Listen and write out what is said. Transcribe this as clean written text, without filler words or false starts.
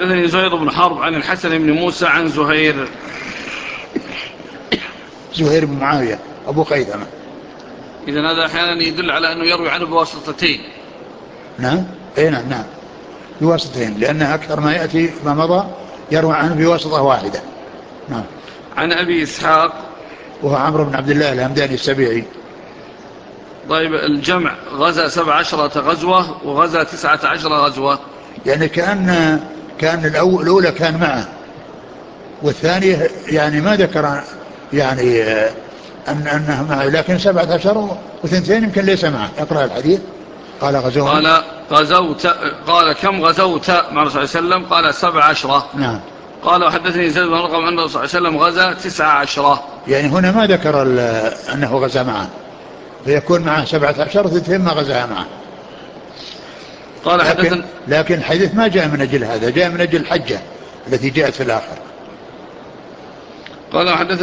حدثني زهير بن حرب عن الحسن بن موسى عن زهير بن معاوية أبو خيثمة. إذن هذا أحيانا يدل على أنه يروي عنه بواسطتين. نعم أي نعم بواسطتين، لأن أكثر ما يأتي ما مضى يروي عنه بواسطة واحدة. نعم. عن أبي إسحاق وهو عمرو بن عبد الله الهمداني السبيعي. طيب الجمع غزا 17 غزوة وغزا 19 غزوة، يعني كان الأولى كان معه، والثانية يعني ما ذكر يعني أنه معه، لكن 17 وثنتين يمكن ليس معه. اقرأ الحديث. قال غزوهم. قال غزوت، قال كم غزوت مع الرسول صلى الله عليه وسلم؟ قال 17. نعم. قال وحدثني زيد بن أرقم أن الرسول صلى الله عليه وسلم غزا 19. يعني هنا ما ذكر أنه غزا معه، فيكون معه 17 وثنتين ما غزاها معه. قال حدثنا، لكن الحديث ما جاء من أجل هذا، جاء من أجل الحجة التي جاءت في الآخر. قال حدثنا